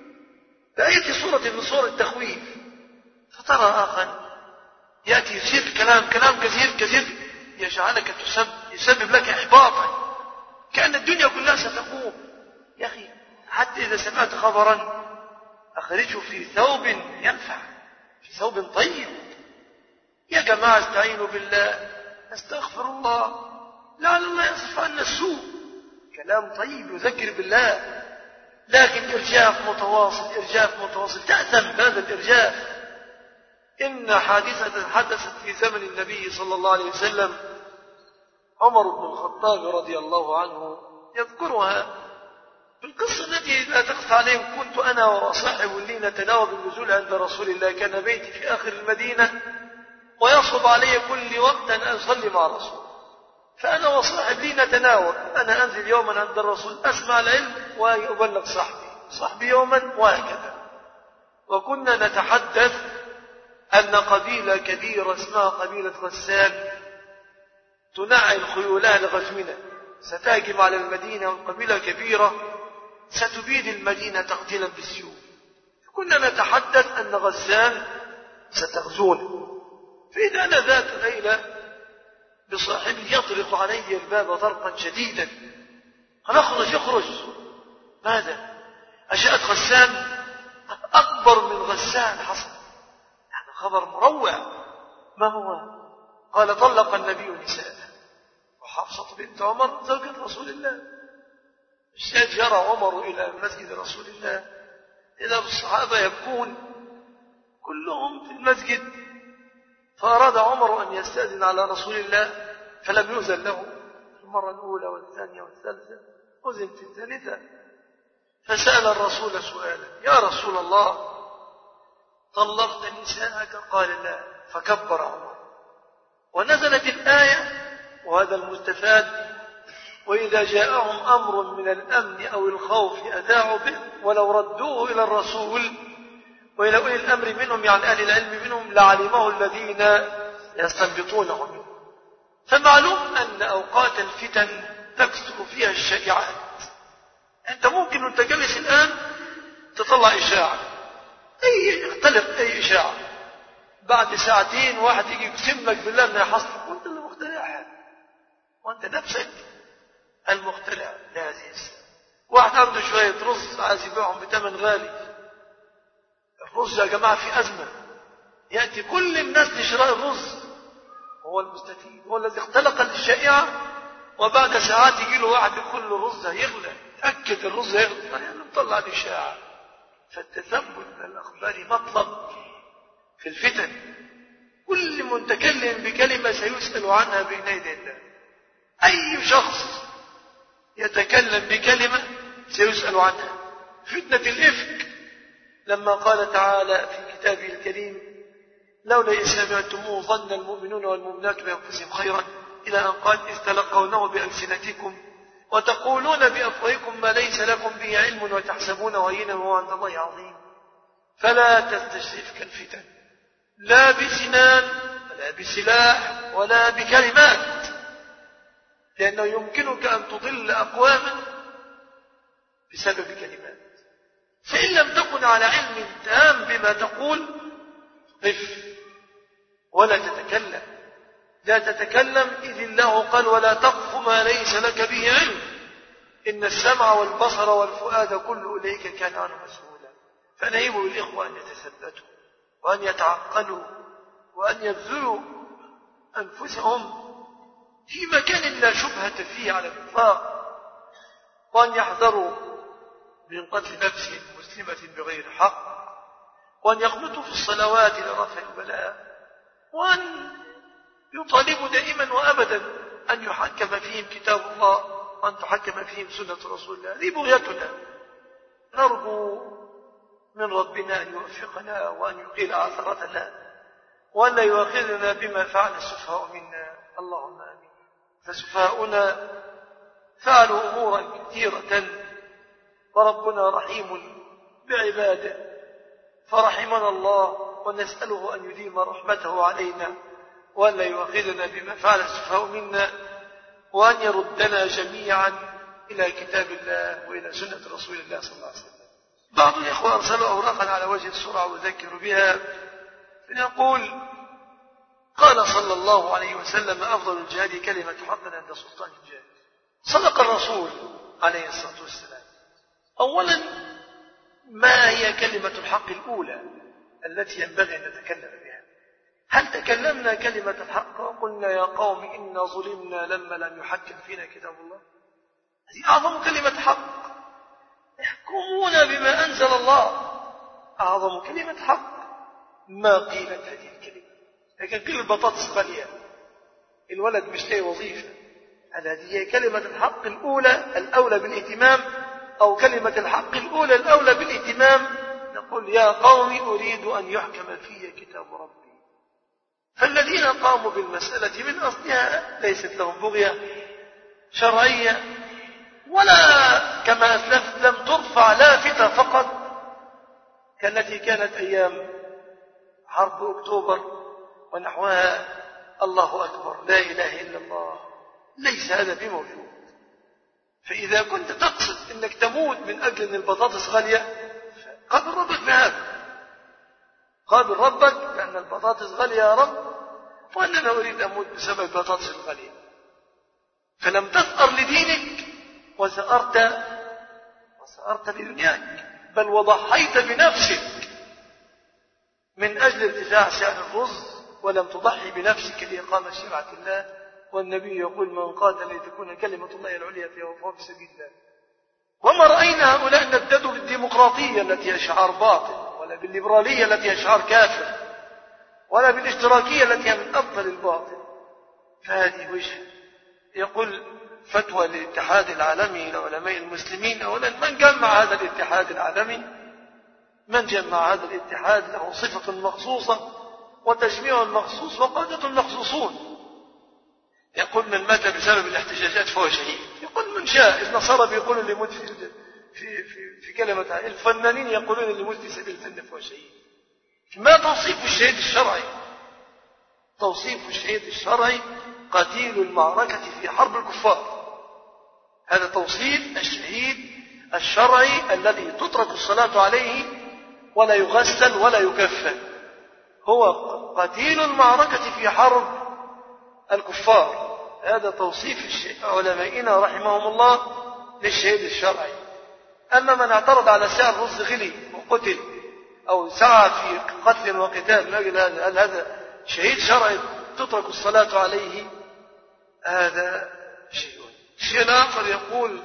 بأية صورة من صور التخويف. فترى آخر يأتي يصير كلام كثير يجعلك يسبب لك إحباطا، كأن الدنيا كلها ستقوم. يا أخي حتى إذا سمعت خبرا أخرجه في ثوب ينفع، في ثوب طيب. يا جماعة استعينوا بالله، استغفر الله، لعل الله يصرف عنا السوء. كلام طيب يذكر بالله، لكن إرجاف متواصل تأثم بهذا الإرجاف. إن حادثة حدثت في زمن النبي صلى الله عليه وسلم، عمر بن الخطاب رضي الله عنه يذكرها في القصة التي لا تخفى عليهم. كنت أنا وصاحب لي نتناوب النزول عند رسول الله، كان بيتي في آخر المدينة ويصعب علي كل وقت أن أصلي مع الرسول، فأنا وصاحب لي نتناوب، أنا أنزل يوما عند الرسول أسمع العلم وأبلغ صاحبي يوما وهكذا. وكنا نتحدث أن قبيلة كبيرة اسمها قبيلة غسان تنعي خيولها لغزونا، ستهجم على المدينة، والقبيلة كبيرة ستبيد المدينة تقتيلا بالسيوف. كنا نتحدث أن غسان ستغزونا. فإذا أنا ذات ليلة بصاحبي يطرق علي الباب طرقا شديدا، يخرج. ماذا؟ أجاءت غسان أكبر من غسان حصل. هذا خبر مروع. ما هو؟ قال طلق النبي نساءه، وحفصة بنت عمر زوجة رسول الله. جرى عمر إلى مسجد رسول الله، إذا الصحابة يبكون كلهم في المسجد، فأراد عمر أن يستأذن على رسول الله فلم يؤذن له. المرة الأولى والثانية والثالثة، أذن في الثالثة، فسأل الرسول سؤالا: يا رسول الله، طلقت نساءك؟ قال لا. فكبر عمر، ونزلت الآية، وهذا المستفاد: وإذا جاءهم أمر من الأمن أو الخوف أذاعوا به ولو ردوه إلى الرسول وإلى أولي الأمر منهم، يعني أهل العلم منهم، لعلمه الذين يستنبطونه منه. فمعلوم أن أوقات الفتن تكثر فيها الشائعات. أنت ممكن أنت جالس الآن تطلع إشاعة، اختلق أي إشاعة، بعد ساعتين واحد يجي يقسم لك بالله أنها حصلت، وأنت اللي مخترعها، وأنت نفسك المخترع لهذه. واحد عنده شوية رز عايز يبيعهم بثمن غالي. الرز يا جماعة في أزمة، يأتي كل الناس لشراء الرز، هو المستفيد، هو الذي اختلق الشائعة. وبعد ساعات يجي له واحد يقول له الرز هيغلى، تأكد الرز هيغلى، يعني نطلع الإشاعة. فالتثبت من الأخبار مطلب في الفتن. كل متكلم بكلمة سيسأل عنها بين يدي الله. أي شخص يتكلم بكلمة سيسأل عنها. فتنة الإفك، لما قال تعالى في كتابه الكريم: لولا إذ سمعتموه ظن المؤمنون والمؤمنات بأنفسهم خيرا، إلى أن قال: إذ تلقونه بألسنتكم وتقولون بأفواهكم ما ليس لكم به علم وتحسبونه هينا وهو عند الله عظيم. فلا تستشرفك الفتن، لا بسنان ولا بسلاح ولا بكلمات، لأنه يمكنك أن تضل أقواما بسبب كلمات. فإن لم تكن على علم تام بما تقول، قف ولا تتكلم. لا تتكلم، إذ الله قال: ولا تقف ما ليس لك به علم، إن السمع والبصر والفؤاد كل أولئك كان عنه مسؤولا. فنهيب بالإخوة أن يتثبتوا وأن يتعقلوا وأن يبذلوا أنفسهم في مكان لا شبهة فيه على الإطلاق، وأن يحذروا من قتل نفس مسلمة بغير حق، وأن يقنطوا في الصلوات لرفع البلاء، وأن يطالبوا دائما وأبدا أن يحكم فيهم كتاب الله وأن تحكم فيهم سنة رسول الله. هذه بغيتنا، نرجو من ربنا أن يوفقنا وأن يقيل عثرتنا وأن لا يؤاخذنا بما فعل السفهاء منا، اللهم آمين. فسفهاؤنا فعلوا أمورا كثيرة، وربنا رحيم بعباده، فرحمنا الله ونسأله أن يديم رحمته علينا وأن لا يؤاخذنا بما فعل السفهاء منا، وأن يردنا جميعا إلى كتاب الله وإلى سنة رسول الله صلى الله عليه وسلم. بعض الإخوة أرسلوا أوراقا على وجه السرعة وذكر بها، فنقول: قال صلى الله عليه وسلم: أفضل الجهاد كلمة حق عند سلطان الجاهل. صدق الرسول عليه الصلاة والسلام. أولا، ما هي كلمة الحق الأولى التي ينبغي أن نتكلم بها؟ هل تكلمنا كلمة الحق وقلنا: يا قوم إنا ظلمنا لما لم يحكم فينا كتاب الله؟ هذه أعظم كلمة حق. يحكمون بما أنزل الله، أعظم كلمة حق. ما قيلت هذه الكلمة؟ لكن كل البطاطس غالية، الولد مش لاقي وظيفة. هذه هي كلمة الحق الأولى الأولى بالاهتمام، أو كلمة الحق الأولى الأولى بالاهتمام. نقول: يا قوم أريد أن يحكم في كتاب ربي. فالذين قاموا بالمسألة من أصلها ليست لهم بغية شرعية، ولا كما أسلفت لم ترفع لافتة فقط كالتي كانت أيام حرب أكتوبر ونحوها: الله أكبر، لا إله إلا الله. ليس هذا بموجود. فإذا كنت تقصد أنك تموت من أجل أن البطاطس غالية، قابل ربك بهذا، قابل ربك لأن البطاطس غالية يا رب، وأننا أريد أموت بسبب البطاطس الغالية. فلم تثأر لدينك وسأرت لدنياك، بل وضحيت بنفسك من أجل ارتفاع سعر الرز، ولم تضحي بنفسك لإقامة شرعة الله. والنبي يقول: من قاتل لتكون كلمة الله العليا فهو في سبيل الله. وما رأينا هؤلاء نددوا بالديمقراطية التي هي شعار باطل، ولا بالليبرالية التي هي شعار كافر، ولا بالاشتراكية التي هي من أبطل الباطل. فهذه وجه. يقول: فتوى الاتحاد العالمي لعلماء المسلمين. أولا، من جمع هذا الاتحاد العالمي؟ من جمع هذا الاتحاد له صفة مخصوصة وتجميع مخصوص وقادة مخصوصون. يقول: من مات بسبب الاحتجاجات فهو شهيد. يقول: من شاء. النصارى بيقولوا اللي يموت في كلمة، الفنانين يقولون اللي يموت في سبيل الفن فهو شهيد. ما توصيف الشهيد الشرعي؟ توصيف الشهيد الشرعي: قتيل المعركة في حرب الكفار. هذا توصيف الشهيد الشرعي الذي تترك الصلاة عليه ولا يغسل ولا يكفن. هو قتيل المعركة في حرب الكفار. هذا توصيف علمائنا رحمهم الله للشهيد الشرعي. أما من اعترض على سعر الرز غلي وقتل، أو سعى في قتل وقتال من أجل هذا، هل هذا شهيد شرعي تترك الصلاة عليه؟ هذا شيء. الشيء الآخر، يقول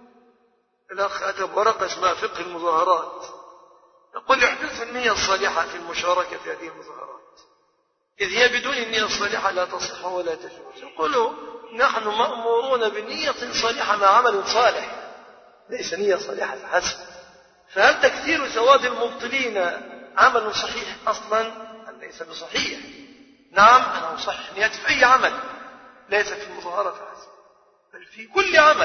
الأخ أتى ورقة اسمها فقه المظاهرات، يقول: يحدث النية الصالحة في المشاركة في هذه المظاهرات، إذ هي بدون النية الصالحة لا تصح ولا تجوز. يقول: نحن مأمورون بنية صالحة مع عمل صالح، ليس نية صالحة فحسب. فهل تكثير سواد المبطلين عمل صحيح أصلا؟ ليس بصحيح. نعم، أنا أصحح نيتي في أي عمل، ليس في المظاهرة فحسب، بل في كل عمل.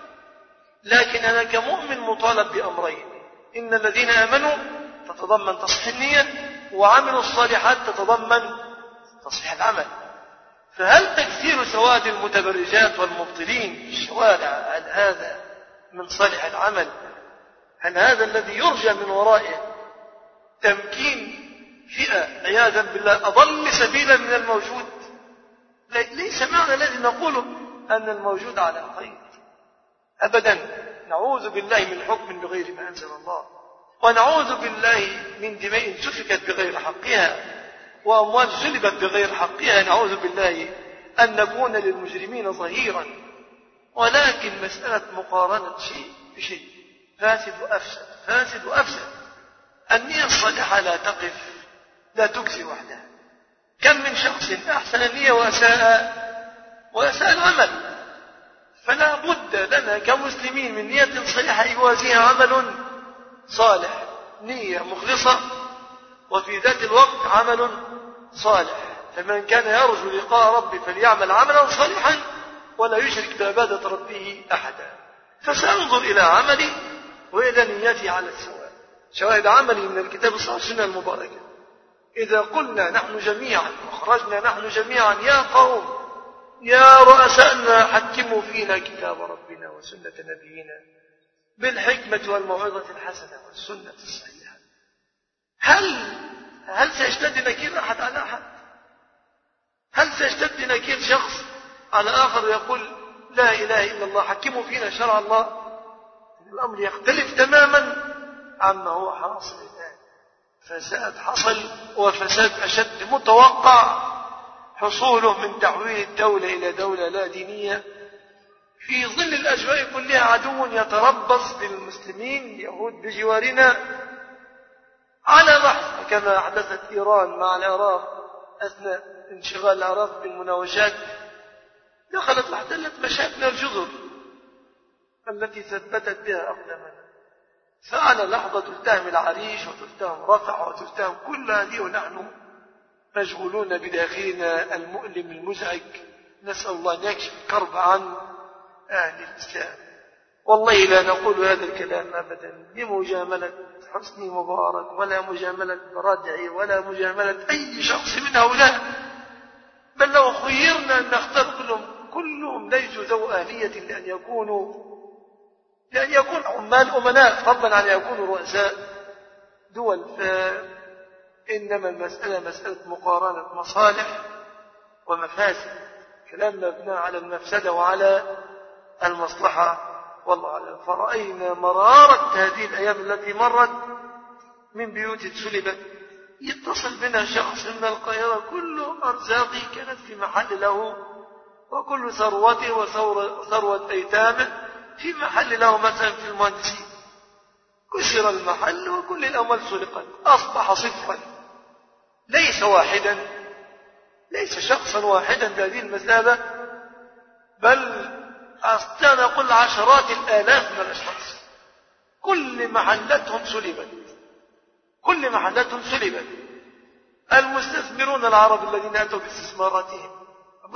لكن أنا كمؤمن مطالب بأمرين: إن الذين آمنوا تتضمن تصحيح النية، وعملوا الصالحات تتضمن تصحيح العمل. فهل تكثير سواد المتبرجات والمبطلين في الشوارع هل هذا من صالح العمل؟ هل هذا الذي يرجى من ورائه تمكين فئة عياذا بالله أضل سبيلا من الموجود؟ ليس معنى الذي نقوله أن الموجود على خير أبدا. نعوذ بالله من حكم بغير ما أنزل الله، ونعوذ بالله من دماء سفكت بغير حقها، وأموال سلبت بغير حقها. نعوذ بالله أن نكون للمجرمين ظهيرا. ولكن مسألة مقارنة شيء بشيء، فاسد وأفسد، فاسد وأفسد. النية الصالحة لا تقف، لا تجزي وحدها. كم من شخص أحسن النية وأساء العمل. فلا بد لنا كمسلمين من نية صالحة يوازيها عمل صالح، نية مخلصة، وفي ذات الوقت عمل صالح. فمن كان يرجو لقاء ربه فليعمل عملا صالحا ولا يشرك بعبادة ربه أحدا. فسأنظر إلى عملي وإلى نيتي على السواء. شواهد عملي من الكتاب الصحيح والسنة المباركة. إذا قلنا نحن جميعا وخرجنا نحن جميعا يا قوم يا رؤساءنا حكموا فينا كتاب ربنا وسنة نبينا بالحكمة والموعظة الحسنة والسنة الصحيحة، هل سيشتد نكير أحد على أحد؟ هل سيشتد نكير شخص على آخر يقول لا إله إلا الله حكموا فينا شرع الله؟ الأمر يختلف تماما عما هو حاصل الآن. فساد حصل وفساد أشد متوقع حصوله من تحويل الدولة إلى دولة لا دينية في ظل الأجواء كلها. عدو يتربص بالمسلمين اليهود بجوارنا على بحث كما حدثت إيران مع العراق أثناء انشغال العراق بالمناوشات، دخلت واحتلت مشاكل الجزر التي ثبتت بها أقدامنا. فعلى لحظة تلتهم العريش وتلتهم رفح وتلتهم كل هذه ونحن مشغولون بداخلنا المؤلم المزعج. نسأل الله أن يكشف الكرب عن أهل الإسلام. والله لا نقول هذا الكلام أبدا لمجاملة حسني مبارك ولا مجاملة ردعي ولا مجاملة أي شخص من هؤلاء، بل لو خيرنا أن نختار كلهم ليسوا ذو أهلية لأن يكون عمال أمناء فضلا عن يكونوا رؤساء دول. فإنما المسألة مسألة مقارنة مصالح ومفاسد. كلامنا مبنى على المفسدة وعلى المصلحة والله أعلم. فرأينا مرارة هذه الأيام التي مرت من بيوت سلبت. يتصل بنا شخص من القاهرة كل أرزاقه كانت في محل له وكل ثروته وثروة أيتامه في محل له مثلا في المهندسين. كسر المحل وكل الأموال سرقت، أصبح صفرا. ليس واحدا، ليس شخصا واحدا بهذه المثابة، بل أستطيع أقول عشرات الآلاف من الأشخاص كل محلتهم سلبت. المستثمرون العرب الذين أتوا باستثماراتهم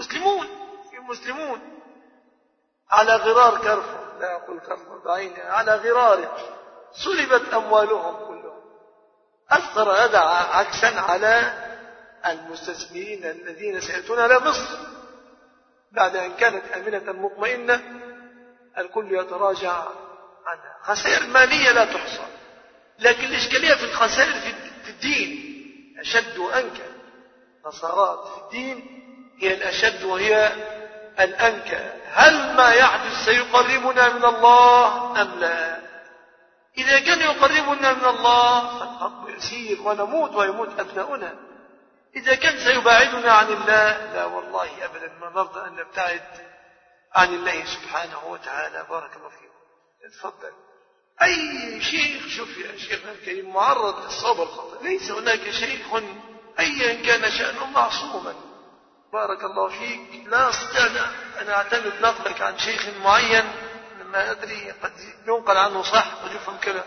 مسلمون على غرار كرفور، لا أقول كرفور بعينه، على غراره سلبت أموالهم كلهم. أثر هذا عكسا على المستثمرين الذين سيأتون على مصر بعد أن كانت آمنة مطمئنة. الكل يتراجع عنها. خسائر مالية لا تحصى، لكن الإشكالية في الخسائر في الدين أشد وأنكى. خسارات في الدين هي الأشد وهي الأنكى. هل ما يحدث سيقربنا من الله أم لا؟ إذا كان يقربنا من الله فالحق يسير ونموت ويموت أبناؤنا. إذا كان سيباعدنا عن الله لا والله أبدا ما نرضى أن نبتعد عن الله سبحانه وتعالى. بارك الله فيكم. تفضل. أي شيخ، شوف يا شيخنا الكريم، معرض للصواب والخطأ. ليس هناك شيخ أيا كان شأنه معصوما. بارك الله فيك. لا أستطيع أن أعتمد نقلك عن شيخ معين ما أدري قد ينقل عنه صح قد يفهم كذا.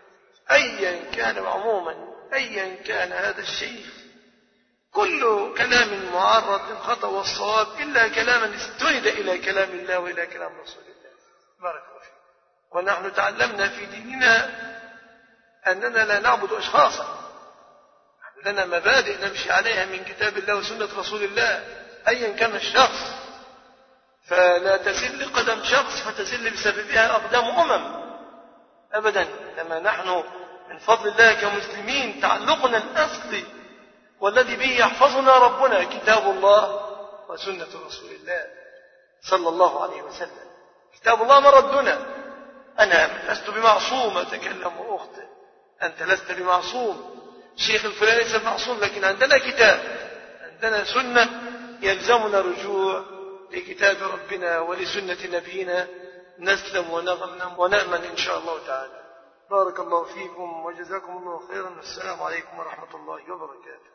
أيا كان عموما أيا كان هذا الشيخ كل كلام معرض للخطأ والصواب إلا كلاما استند إلى كلام الله وإلى كلام رسول الله. بارك الله فيك. ونحن تعلمنا في ديننا أننا لا نعبد أشخاصا، لنا مبادئ نمشي عليها من كتاب الله وسنة رسول الله أيا كان الشخص. فلا تزل قدم شخص فتزل بسببها أقدام أبدا. لما نحن من فضل الله كمسلمين تعلقنا الأصلي والذي به يحفظنا ربنا كتاب الله وسنة رسول الله صلى الله عليه وسلم. كتاب الله مردنا. أنا لست بمعصوم أتكلم وأخطئ، أنت لست بمعصوم، الشيخ الفلاني ليس معصوم، لكن عندنا كتاب، عندنا سنة يلزمنا الرجوع لكتاب ربنا ولسنة نبينا نسلم ونأمن إن شاء الله تعالى. بارك الله فيكم وجزاكم الله خيرا. السلام عليكم ورحمة الله وبركاته.